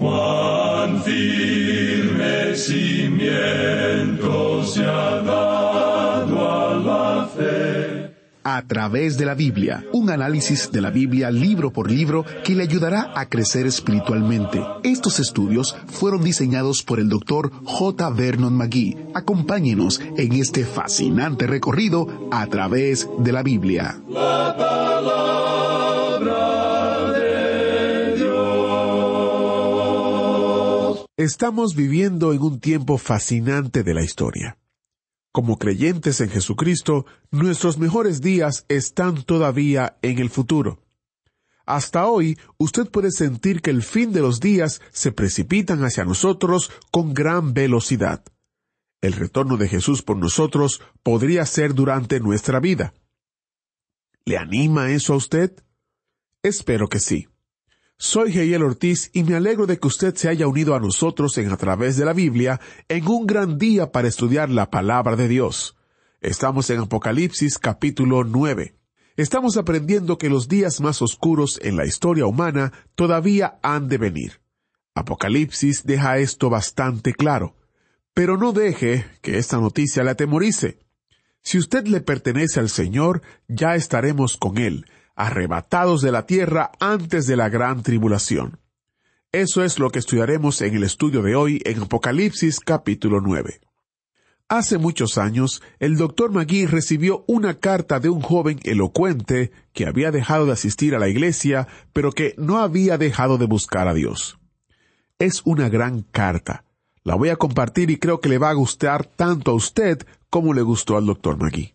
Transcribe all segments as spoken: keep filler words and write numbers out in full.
Cuán firme cimiento se ha dado a la fe. A través de la Biblia, un análisis de la Biblia libro por libro que le ayudará a crecer espiritualmente. Estos estudios fueron diseñados por el doctor J. Vernon McGee. Acompáñenos en este fascinante recorrido a través de la Biblia. La palabra de Dios. Estamos viviendo en un tiempo fascinante de la historia. Como creyentes en Jesucristo, nuestros mejores días están todavía en el futuro. Hasta hoy, usted puede sentir que el fin de los días se precipitan hacia nosotros con gran velocidad. El retorno de Jesús por nosotros podría ser durante nuestra vida. ¿Le anima eso a usted? Espero que sí. Soy Jehiel Ortiz y me alegro de que usted se haya unido a nosotros en A Través de la Biblia en un gran día para estudiar la Palabra de Dios. Estamos en Apocalipsis capítulo nueve. Estamos aprendiendo que los días más oscuros en la historia humana todavía han de venir. Apocalipsis deja esto bastante claro. Pero no deje que esta noticia le atemorice. Si usted le pertenece al Señor, ya estaremos con Él, arrebatados de la tierra antes de la gran tribulación. Eso es lo que estudiaremos en el estudio de hoy en Apocalipsis capítulo nueve. Hace muchos años, el doctor McGee recibió una carta de un joven elocuente que había dejado de asistir a la iglesia, pero que no había dejado de buscar a Dios. Es una gran carta. La voy a compartir y creo que le va a gustar tanto a usted como le gustó al doctor McGee.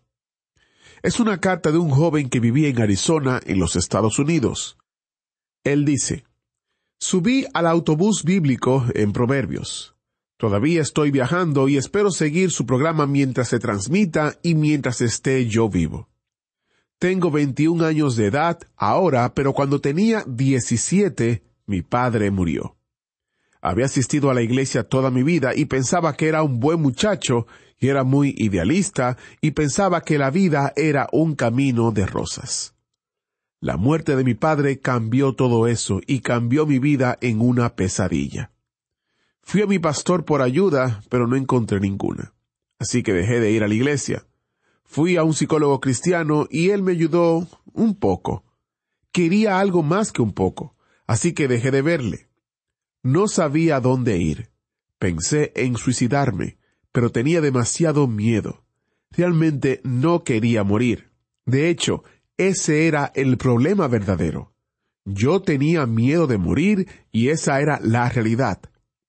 Es una carta de un joven que vivía en Arizona, en los Estados Unidos. Él dice: subí al autobús bíblico en Proverbios. Todavía estoy viajando y espero seguir su programa mientras se transmita y mientras esté yo vivo. Tengo veintiún años de edad ahora, pero cuando tenía diecisiete, mi padre murió. Había asistido a la iglesia toda mi vida y pensaba que era un buen muchacho, y era muy idealista, y pensaba que la vida era un camino de rosas. La muerte de mi padre cambió todo eso, y cambió mi vida en una pesadilla. Fui a mi pastor por ayuda, pero no encontré ninguna. Así que dejé de ir a la iglesia. Fui a un psicólogo cristiano, y él me ayudó un poco. Quería algo más que un poco, así que dejé de verle. No sabía a dónde ir. Pensé en suicidarme, pero tenía demasiado miedo. Realmente no quería morir. De hecho, ese era el problema verdadero. Yo tenía miedo de morir y esa era la realidad.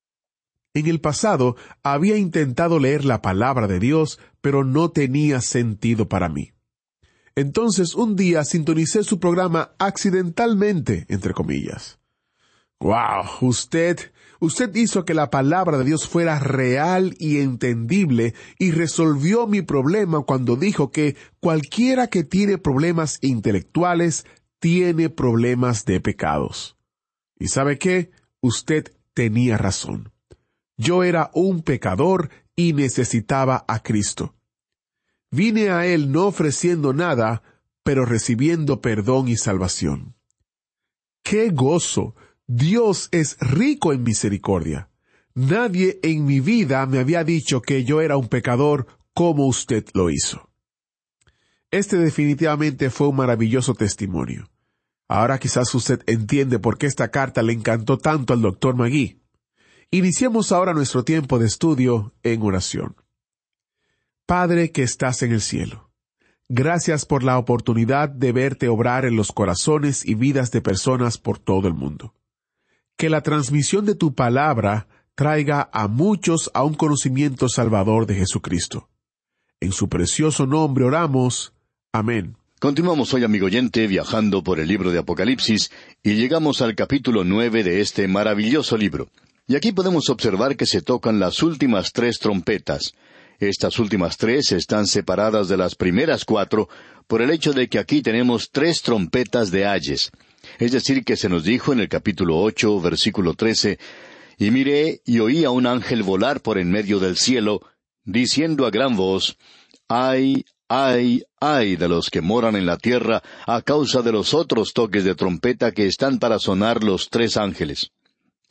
En el pasado había intentado leer la palabra de Dios, pero no tenía sentido para mí. Entonces un día sintonicé su programa accidentalmente, entre comillas. ¡Wow! Usted, usted hizo que la palabra de Dios fuera real y entendible y resolvió mi problema cuando dijo que cualquiera que tiene problemas intelectuales tiene problemas de pecados. ¿Y sabe qué? Usted tenía razón. Yo era un pecador y necesitaba a Cristo. Vine a Él no ofreciendo nada, pero recibiendo perdón y salvación. ¡Qué gozo! Dios es rico en misericordia. Nadie en mi vida me había dicho que yo era un pecador como usted lo hizo. Este definitivamente fue un maravilloso testimonio. Ahora quizás usted entiende por qué esta carta le encantó tanto al doctor McGee. Iniciemos ahora nuestro tiempo de estudio en oración. Padre que estás en el cielo, gracias por la oportunidad de verte obrar en los corazones y vidas de personas por todo el mundo. Que la transmisión de tu palabra traiga a muchos a un conocimiento salvador de Jesucristo. En su precioso nombre oramos. Amén. Continuamos hoy, amigo oyente, viajando por el libro de Apocalipsis, y llegamos al capítulo nueve de este maravilloso libro. Y aquí podemos observar que se tocan las últimas tres trompetas. Estas últimas tres están separadas de las primeras cuatro por el hecho de que aquí tenemos tres trompetas de ayes. Es decir, que se nos dijo en el capítulo ocho, versículo trece, «Y miré y oí a un ángel volar por en medio del cielo, diciendo a gran voz, ¡Ay, ay, ay de los que moran en la tierra a causa de los otros toques de trompeta que están para sonar los tres ángeles!»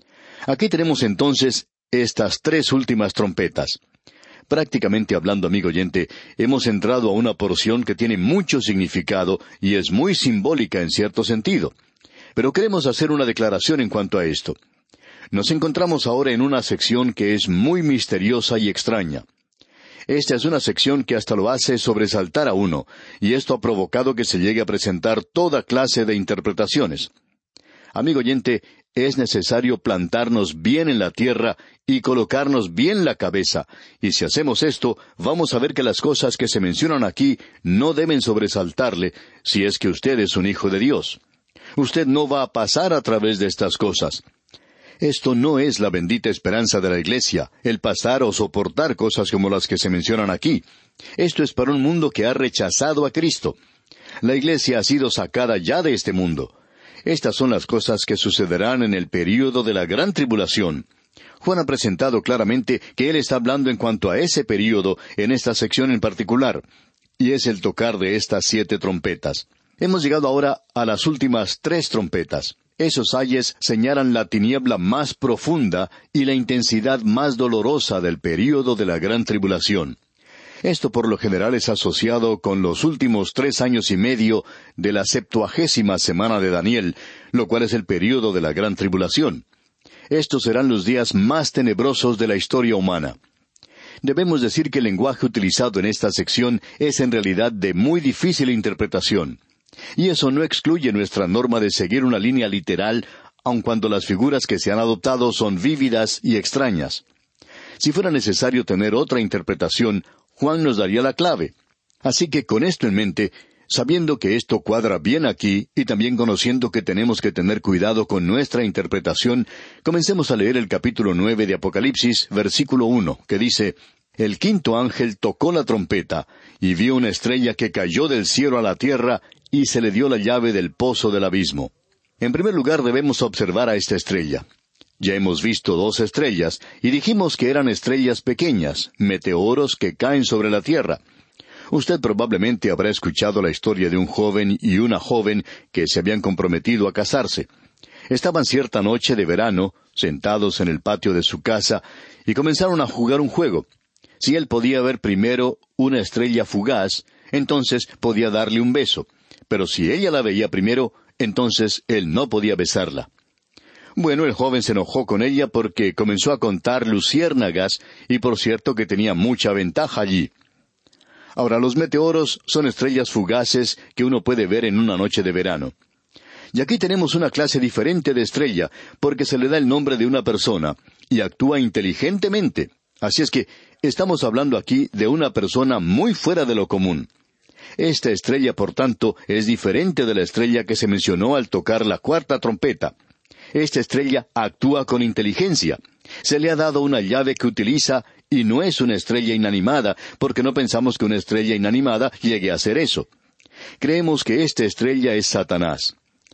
Aquí tenemos entonces estas tres últimas trompetas. Prácticamente hablando, amigo oyente, hemos entrado a una porción que tiene mucho significado y es muy simbólica en cierto sentido. Pero queremos hacer una declaración en cuanto a esto. Nos encontramos ahora en una sección que es muy misteriosa y extraña. Esta es una sección que hasta lo hace sobresaltar a uno, y esto ha provocado que se llegue a presentar toda clase de interpretaciones. Amigo oyente, es necesario plantarnos bien en la tierra y colocarnos bien la cabeza, y si hacemos esto, vamos a ver que las cosas que se mencionan aquí no deben sobresaltarle, si es que usted es un hijo de Dios. Usted no va a pasar a través de estas cosas. Esto no es la bendita esperanza de la Iglesia, el pasar o soportar cosas como las que se mencionan aquí. Esto es para un mundo que ha rechazado a Cristo. La Iglesia ha sido sacada ya de este mundo. Estas son las cosas que sucederán en el período de la gran tribulación. Juan ha presentado claramente que él está hablando en cuanto a ese período en esta sección en particular, y es el tocar de estas siete trompetas. Hemos llegado ahora a las últimas tres trompetas. Esos ayes señalan la tiniebla más profunda y la intensidad más dolorosa del período de la gran tribulación. Esto por lo general es asociado con los últimos tres años y medio de la septuagésima semana de Daniel, lo cual es el período de la gran tribulación. Estos serán los días más tenebrosos de la historia humana. Debemos decir que el lenguaje utilizado en esta sección es en realidad de muy difícil interpretación. Y eso no excluye nuestra norma de seguir una línea literal, aun cuando las figuras que se han adoptado son vívidas y extrañas. Si fuera necesario tener otra interpretación, Juan nos daría la clave. Así que con esto en mente, sabiendo que esto cuadra bien aquí, y también conociendo que tenemos que tener cuidado con nuestra interpretación, comencemos a leer el capítulo nueve de Apocalipsis, versículo uno, que dice: El quinto ángel tocó la trompeta, y vio una estrella que cayó del cielo a la tierra, y se le dio la llave del pozo del abismo. En primer lugar debemos observar a esta estrella. Ya hemos visto dos estrellas, y dijimos que eran estrellas pequeñas, meteoros que caen sobre la tierra. Usted probablemente habrá escuchado la historia de un joven y una joven que se habían comprometido a casarse. Estaban cierta noche de verano, sentados en el patio de su casa, y comenzaron a jugar un juego. Si él podía ver primero una estrella fugaz, entonces podía darle un beso. Pero si ella la veía primero, entonces él no podía besarla. Bueno, el joven se enojó con ella porque comenzó a contar luciérnagas, y por cierto que tenía mucha ventaja allí. Ahora, los meteoros son estrellas fugaces que uno puede ver en una noche de verano. Y aquí tenemos una clase diferente de estrella, porque se le da el nombre de una persona, y actúa inteligentemente. Así es que estamos hablando aquí de una persona muy fuera de lo común. Esta estrella, por tanto, es diferente de la estrella que se mencionó al tocar la cuarta trompeta. Esta estrella actúa con inteligencia. Se le ha dado una llave que utiliza, y no es una estrella inanimada, porque no pensamos que una estrella inanimada llegue a hacer eso. Creemos que esta estrella es Satanás.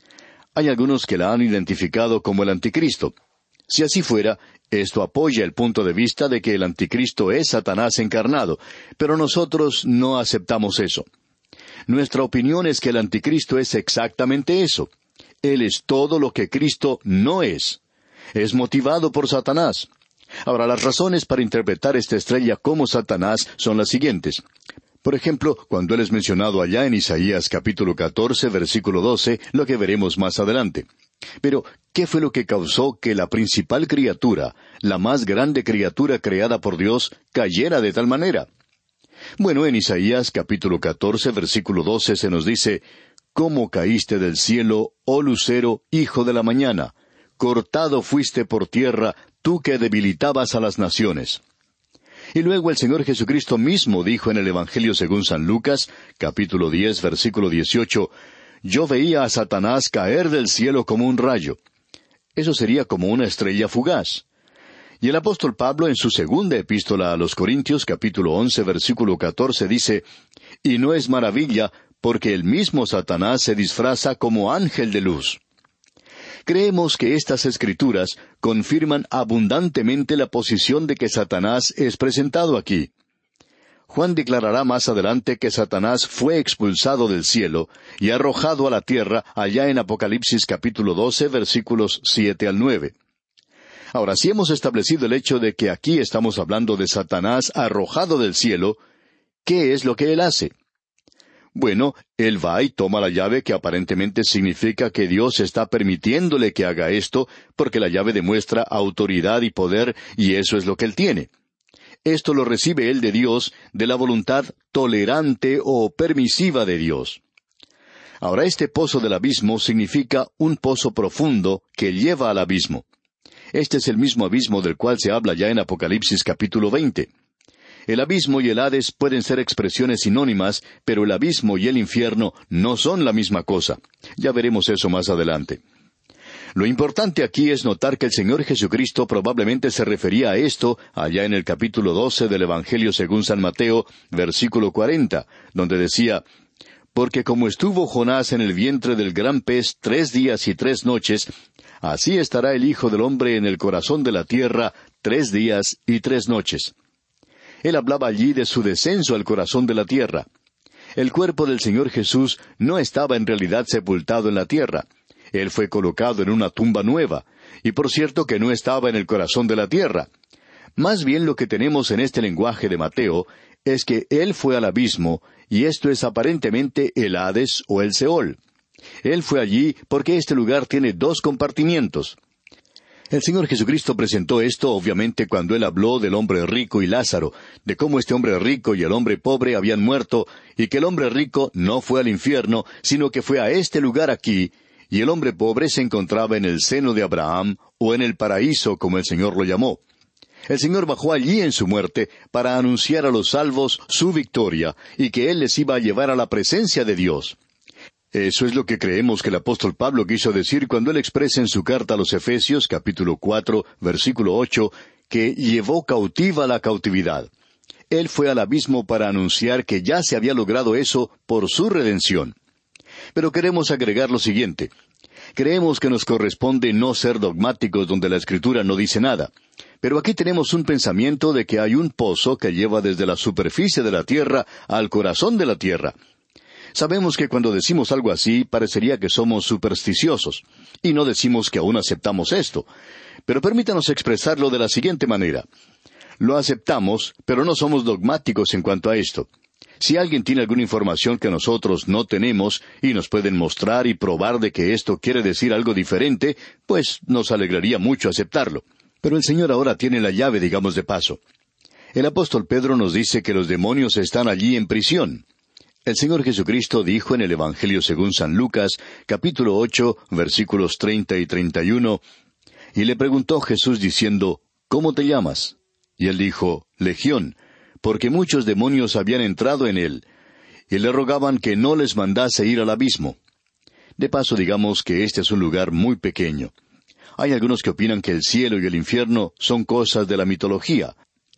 Hay algunos que la han identificado como el anticristo. Si así fuera, esto apoya el punto de vista de que el anticristo es Satanás encarnado, pero nosotros no aceptamos eso. Nuestra opinión es que el anticristo es exactamente eso. Él es todo lo que Cristo no es. Es motivado por Satanás. Ahora, las razones para interpretar esta estrella como Satanás son las siguientes. Por ejemplo, cuando él es mencionado allá en Isaías capítulo catorce, versículo doce, lo que veremos más adelante. Pero, ¿qué fue lo que causó que la principal criatura, la más grande criatura creada por Dios, cayera de tal manera? Bueno, en Isaías capítulo catorce, versículo doce se nos dice: ¿Cómo caíste del cielo, oh lucero, hijo de la mañana? Cortado fuiste por tierra, tú que debilitabas a las naciones. Y luego el Señor Jesucristo mismo dijo en el Evangelio según San Lucas, capítulo diez, versículo dieciocho, Yo veía a Satanás caer del cielo como un rayo. Eso sería como una estrella fugaz. Y el apóstol Pablo en su segunda epístola a los Corintios, capítulo once, versículo catorce, dice, Y no es maravilla, porque el mismo Satanás se disfraza como ángel de luz. Creemos que estas escrituras confirman abundantemente la posición de que Satanás es presentado aquí. Juan declarará más adelante que Satanás fue expulsado del cielo y arrojado a la tierra allá en Apocalipsis capítulo doce, versículos siete al nueve. Ahora, si hemos establecido el hecho de que aquí estamos hablando de Satanás arrojado del cielo, ¿qué es lo que él hace? Bueno, él va y toma la llave, que aparentemente significa que Dios está permitiéndole que haga esto, porque la llave demuestra autoridad y poder, y eso es lo que él tiene. Esto lo recibe él de Dios, de la voluntad tolerante o permisiva de Dios. Ahora, este pozo del abismo significa un pozo profundo que lleva al abismo. Este es el mismo abismo del cual se habla ya en Apocalipsis capítulo veinte. El abismo y el Hades pueden ser expresiones sinónimas, pero el abismo y el infierno no son la misma cosa. Ya veremos eso más adelante. Lo importante aquí es notar que el Señor Jesucristo probablemente se refería a esto allá en el capítulo doce del Evangelio según San Mateo, versículo cuarenta, donde decía: «Porque como estuvo Jonás en el vientre del gran pez tres días y tres noches, así estará el Hijo del Hombre en el corazón de la tierra tres días y tres noches». Él hablaba allí de su descenso al corazón de la tierra. El cuerpo del Señor Jesús no estaba en realidad sepultado en la tierra. Él fue colocado en una tumba nueva, y por cierto que no estaba en el corazón de la tierra. Más bien lo que tenemos en este lenguaje de Mateo es que Él fue al abismo, y esto es aparentemente el Hades o el Seol. Él fue allí porque este lugar tiene dos compartimientos. El Señor Jesucristo presentó esto obviamente cuando Él habló del hombre rico y Lázaro, de cómo este hombre rico y el hombre pobre habían muerto, y que el hombre rico no fue al infierno, sino que fue a este lugar aquí, y el hombre pobre se encontraba en el seno de Abraham, o en el paraíso, como el Señor lo llamó. El Señor bajó allí en su muerte para anunciar a los salvos su victoria, y que Él les iba a llevar a la presencia de Dios. Eso es lo que creemos que el apóstol Pablo quiso decir cuando él expresa en su carta a los Efesios, capítulo cuatro, versículo ocho, que llevó cautiva la cautividad. Él fue al abismo para anunciar que ya se había logrado eso por su redención. Pero queremos agregar lo siguiente. Creemos que nos corresponde no ser dogmáticos donde la Escritura no dice nada. Pero aquí tenemos un pensamiento de que hay un pozo que lleva desde la superficie de la tierra al corazón de la tierra. Sabemos que cuando decimos algo así, parecería que somos supersticiosos, y no decimos que aún aceptamos esto. Pero permítanos expresarlo de la siguiente manera. Lo aceptamos, pero no somos dogmáticos en cuanto a esto. Si alguien tiene alguna información que nosotros no tenemos, y nos pueden mostrar y probar de que esto quiere decir algo diferente, pues nos alegraría mucho aceptarlo. Pero el Señor ahora tiene la llave, digamos de paso. El apóstol Pedro nos dice que los demonios están allí en prisión. El Señor Jesucristo dijo en el Evangelio según San Lucas, capítulo ocho, versículos treinta y treinta y uno, y le preguntó Jesús diciendo, ¿cómo te llamas? Y él dijo, Legión, porque muchos demonios habían entrado en él, y le rogaban que no les mandase ir al abismo. De paso, digamos que este es un lugar muy pequeño. Hay algunos que opinan que el cielo y el infierno son cosas de la mitología,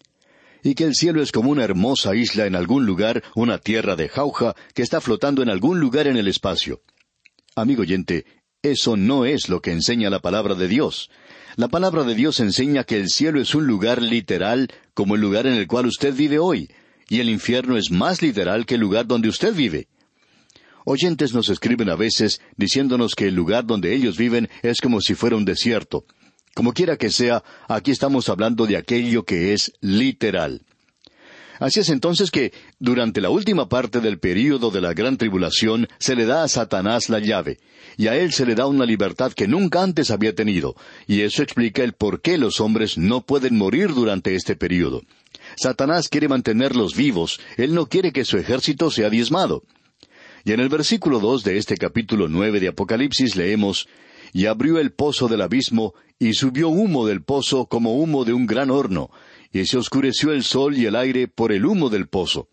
y que el cielo es como una hermosa isla en algún lugar, una tierra de jauja que está flotando en algún lugar en el espacio. Amigo oyente, eso no es lo que enseña la palabra de Dios. La palabra de Dios enseña que el cielo es un lugar literal, como el lugar en el cual usted vive hoy, y el infierno es más literal que el lugar donde usted vive. Oyentes nos escriben a veces diciéndonos que el lugar donde ellos viven es como si fuera un desierto. Como quiera que sea, aquí estamos hablando de aquello que es literal. Así es entonces que, durante la última parte del período de la gran tribulación, se le da a Satanás la llave, y a él se le da una libertad que nunca antes había tenido, y eso explica el por qué los hombres no pueden morir durante este período. Satanás quiere mantenerlos vivos, él no quiere que su ejército sea diezmado. Y en el versículo dos de este capítulo nueve de Apocalipsis leemos, «Y abrió el pozo del abismo, y subió humo del pozo como humo de un gran horno, y se oscureció el sol y el aire por el humo del pozo».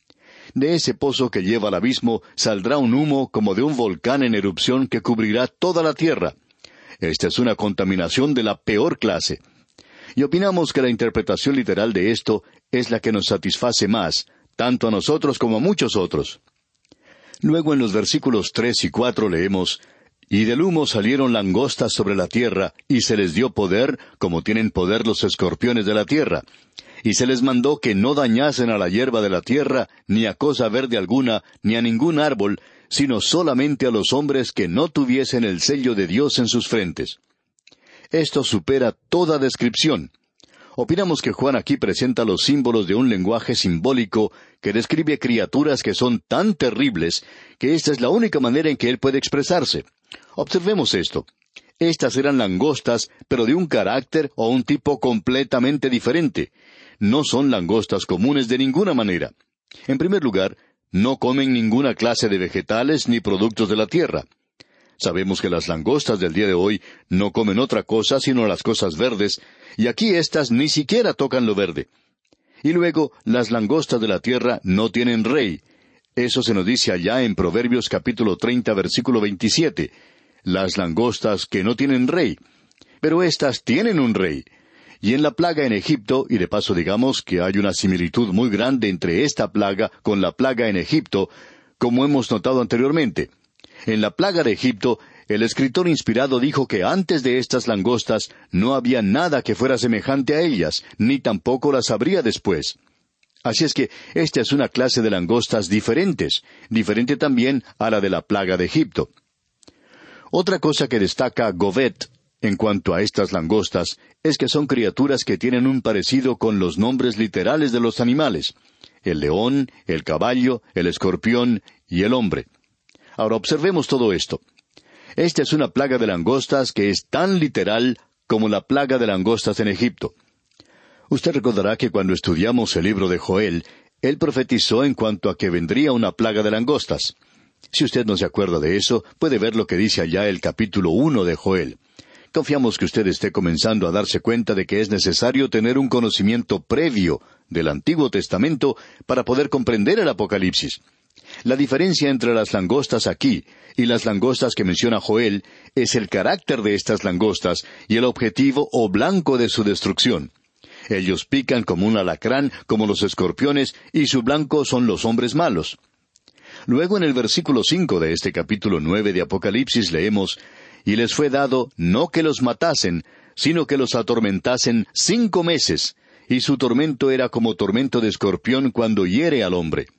De ese pozo que lleva al abismo saldrá un humo como de un volcán en erupción que cubrirá toda la tierra. Esta es una contaminación de la peor clase. Y opinamos que la interpretación literal de esto es la que nos satisface más, tanto a nosotros como a muchos otros. Luego en los versículos tres y cuatro leemos, «Y del humo salieron langostas sobre la tierra, y se les dio poder, como tienen poder los escorpiones de la tierra. Y se les mandó que no dañasen a la hierba de la tierra, ni a cosa verde alguna, ni a ningún árbol, sino solamente a los hombres que no tuviesen el sello de Dios en sus frentes». Esto supera toda descripción. Opinamos que Juan aquí presenta los símbolos de un lenguaje simbólico que describe criaturas que son tan terribles que esta es la única manera en que él puede expresarse. Observemos esto. Estas eran langostas, pero de un carácter o un tipo completamente diferente. No son langostas comunes de ninguna manera. En primer lugar, no comen ninguna clase de vegetales ni productos de la tierra. Sabemos que las langostas del día de hoy no comen otra cosa sino las cosas verdes, y aquí éstas ni siquiera tocan lo verde. Y luego, las langostas de la tierra no tienen rey. Eso se nos dice allá en Proverbios capítulo treinta, versículo veintisiete. Las langostas que no tienen rey. Pero éstas tienen un rey. Y en la plaga en Egipto, y de paso digamos que hay una similitud muy grande entre esta plaga con la plaga en Egipto, como hemos notado anteriormente. En la plaga de Egipto, el escritor inspirado dijo que antes de estas langostas no había nada que fuera semejante a ellas, ni tampoco las habría después. Así es que esta es una clase de langostas diferentes, diferente también a la de la plaga de Egipto. Otra cosa que destaca Govet en cuanto a estas langostas es que son criaturas que tienen un parecido con los nombres literales de los animales: el león, el caballo, el escorpión y el hombre. Ahora observemos todo esto. Esta es una plaga de langostas que es tan literal como la plaga de langostas en Egipto. Usted recordará que cuando estudiamos el libro de Joel, él profetizó en cuanto a que vendría una plaga de langostas. Si usted no se acuerda de eso, puede ver lo que dice allá el capítulo uno de Joel. Confiamos que usted esté comenzando a darse cuenta de que es necesario tener un conocimiento previo del Antiguo Testamento para poder comprender el Apocalipsis. La diferencia entre las langostas aquí y las langostas que menciona Joel es el carácter de estas langostas y el objetivo o blanco de su destrucción. Ellos pican como un alacrán, como los escorpiones, y su blanco son los hombres malos. Luego en el versículo cinco de este capítulo nueve de Apocalipsis leemos: «Y les fue dado no que los matasen, sino que los atormentasen cinco meses, y su tormento era como tormento de escorpión cuando hiere al hombre».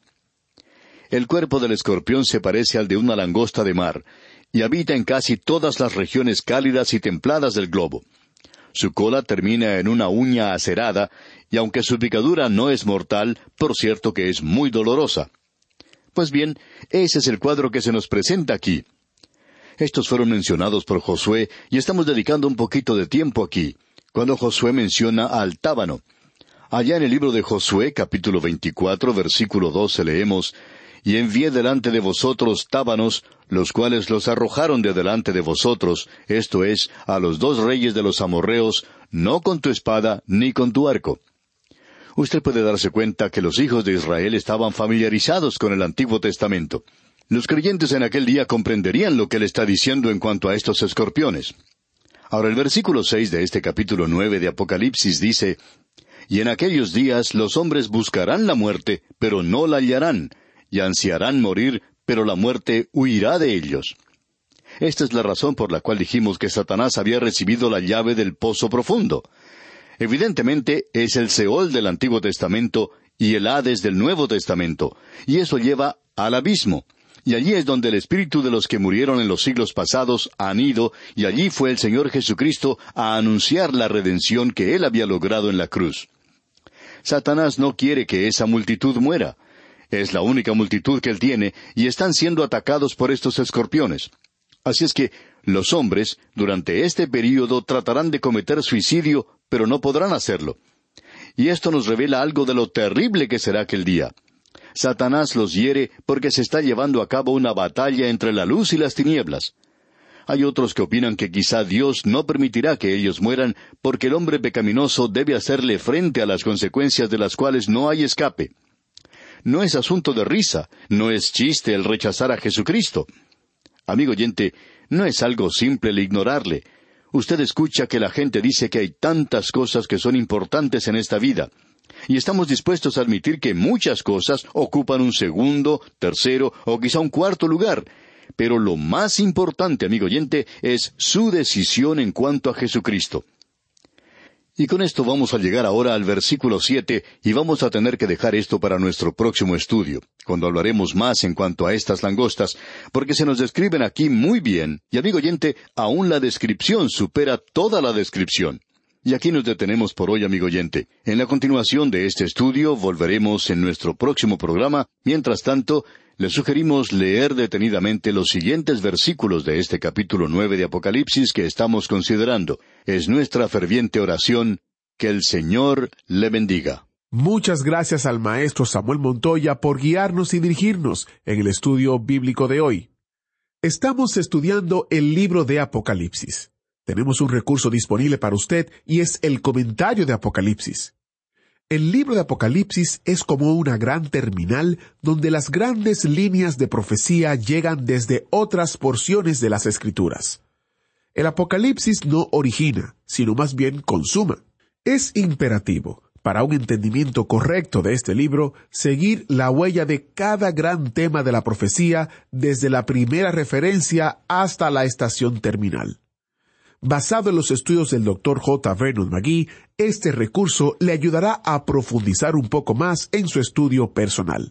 El cuerpo del escorpión se parece al de una langosta de mar, y habita en casi todas las regiones cálidas y templadas del globo. Su cola termina en una uña acerada, y aunque su picadura no es mortal, por cierto que es muy dolorosa. Pues bien, ese es el cuadro que se nos presenta aquí. Estos fueron mencionados por Josué, y estamos dedicando un poquito de tiempo aquí, cuando Josué menciona al tábano. Allá en el libro de Josué, capítulo veinticuatro, versículo doce, leemos: «Y envié delante de vosotros tábanos, los cuales los arrojaron de delante de vosotros, esto es, a los dos reyes de los amorreos, no con tu espada ni con tu arco». Usted puede darse cuenta que los hijos de Israel estaban familiarizados con el Antiguo Testamento. Los creyentes en aquel día comprenderían lo que él está diciendo en cuanto a estos escorpiones. Ahora el versículo seis de este capítulo nueve de Apocalipsis dice: «Y en aquellos días los hombres buscarán la muerte, pero no la hallarán, y ansiarán morir, pero la muerte huirá de ellos». Esta es la razón por la cual dijimos que Satanás había recibido la llave del pozo profundo. Evidentemente es el Seol del Antiguo Testamento y el Hades del Nuevo Testamento, y eso lleva al abismo. Y allí es donde el espíritu de los que murieron en los siglos pasados han ido, y allí fue el Señor Jesucristo a anunciar la redención que Él había logrado en la cruz. Satanás no quiere que esa multitud muera. Es la única multitud que él tiene, y están siendo atacados por estos escorpiones. Así es que los hombres, durante este período, tratarán de cometer suicidio, pero no podrán hacerlo. Y esto nos revela algo de lo terrible que será aquel día. Satanás los hiere porque se está llevando a cabo una batalla entre la luz y las tinieblas. Hay otros que opinan que quizá Dios no permitirá que ellos mueran porque el hombre pecaminoso debe hacerle frente a las consecuencias de las cuales no hay escape. No es asunto de risa, no es chiste el rechazar a Jesucristo. Amigo oyente, no es algo simple el ignorarle. Usted escucha que la gente dice que hay tantas cosas que son importantes en esta vida, y estamos dispuestos a admitir que muchas cosas ocupan un segundo, tercero o quizá un cuarto lugar, pero lo más importante, amigo oyente, es su decisión en cuanto a Jesucristo. Y con esto vamos a llegar ahora al versículo siete, y vamos a tener que dejar esto para nuestro próximo estudio, cuando hablaremos más en cuanto a estas langostas, porque se nos describen aquí muy bien, y amigo oyente, aún la descripción supera toda la descripción. Y aquí nos detenemos por hoy, amigo oyente. En la continuación de este estudio volveremos en nuestro próximo programa. Mientras tanto, le sugerimos leer detenidamente los siguientes versículos de este capítulo nueve de Apocalipsis que estamos considerando. Es nuestra ferviente oración que el Señor le bendiga. Muchas gracias al maestro Samuel Montoya por guiarnos y dirigirnos en el estudio bíblico de hoy. Estamos estudiando el libro de Apocalipsis. Tenemos un recurso disponible para usted y es el comentario de Apocalipsis. El libro de Apocalipsis es como una gran terminal donde las grandes líneas de profecía llegan desde otras porciones de las Escrituras. El Apocalipsis no origina, sino más bien consuma. Es imperativo, para un entendimiento correcto de este libro, seguir la huella de cada gran tema de la profecía desde la primera referencia hasta la estación terminal. Basado en los estudios del doctor J. Vernon McGee, este recurso le ayudará a profundizar un poco más en su estudio personal.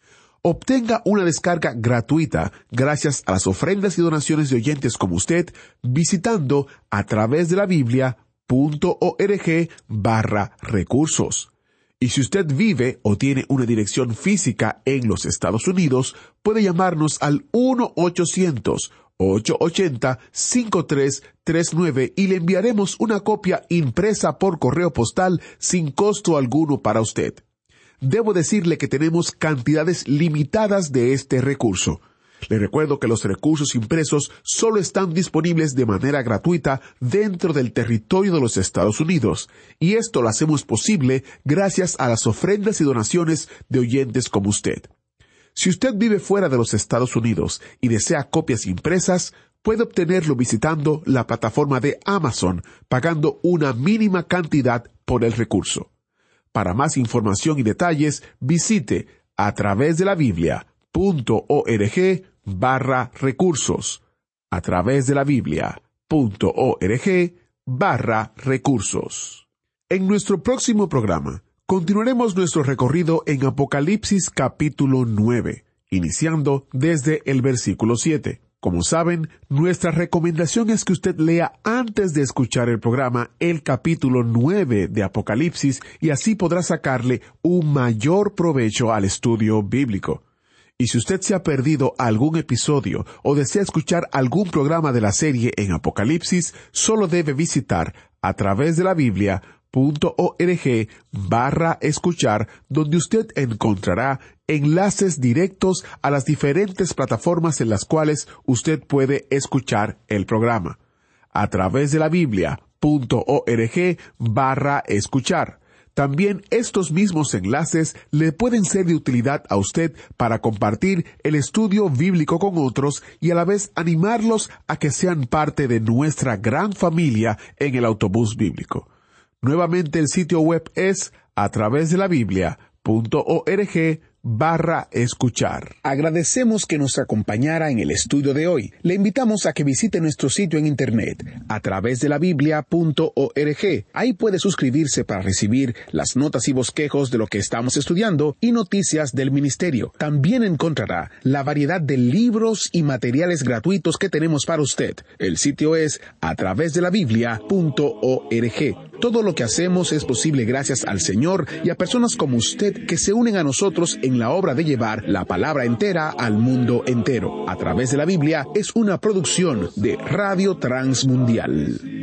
Obtenga una descarga gratuita gracias a las ofrendas y donaciones de oyentes como usted visitando a través de la Biblia punto org barra recursos. Y si usted vive o tiene una dirección física en los Estados Unidos, puede llamarnos al uno ochocientos, ocho ocho cero, cinco tres tres nueve y le enviaremos una copia impresa por correo postal sin costo alguno para usted. Debo decirle que tenemos cantidades limitadas de este recurso. Le recuerdo que los recursos impresos solo están disponibles de manera gratuita dentro del territorio de los Estados Unidos, y esto lo hacemos posible gracias a las ofrendas y donaciones de oyentes como usted. Si usted vive fuera de los Estados Unidos y desea copias impresas, puede obtenerlo visitando la plataforma de Amazon, pagando una mínima cantidad por el recurso. Para más información y detalles, visite a través de la Biblia punto org barra recursos. A través de la Biblia punto org barra recursos. En nuestro próximo programa, continuaremos nuestro recorrido en Apocalipsis capítulo nueve, iniciando desde el versículo siete. Como saben, nuestra recomendación es que usted lea antes de escuchar el programa el capítulo nueve de Apocalipsis y así podrá sacarle un mayor provecho al estudio bíblico. Y si usted se ha perdido algún episodio o desea escuchar algún programa de la serie en Apocalipsis, solo debe visitar a través de la Biblia punto org barra escuchar, donde usted encontrará enlaces directos a las diferentes plataformas en las cuales usted puede escuchar el programa. A través de la Biblia punto org barra escuchar. También estos mismos enlaces le pueden ser de utilidad a usted para compartir el estudio bíblico con otros y a la vez animarlos a que sean parte de nuestra gran familia en el autobús bíblico. Nuevamente el sitio web es a través de la Biblia punto org barra escuchar. Agradecemos que nos acompañara en el estudio de hoy. Le invitamos a que visite nuestro sitio en internet a través de la Biblia punto org. Ahí puede suscribirse para recibir las notas y bosquejos de lo que estamos estudiando y noticias del ministerio. También encontrará la variedad de libros y materiales gratuitos que tenemos para usted. El sitio es a través de la Biblia punto org. Todo lo que hacemos es posible gracias al Señor y a personas como usted que se unen a nosotros en la obra de llevar la palabra entera al mundo entero. A través de la Biblia es una producción de Radio Transmundial.